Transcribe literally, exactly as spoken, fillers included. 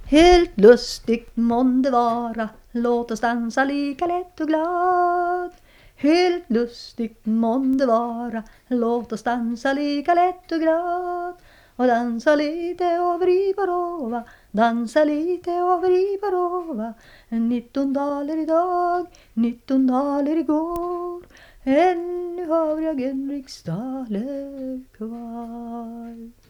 Helt lustigt månde vara, låt oss dansa lika lätt och glad. Helt lustigt månde vara, låt oss dansa lika lätt och glad. Och dansa lite över i Barova, dansa lite över i Barova. Nitton daler idag, nitton daler igår. Ännu har jag en riksdaler kvar.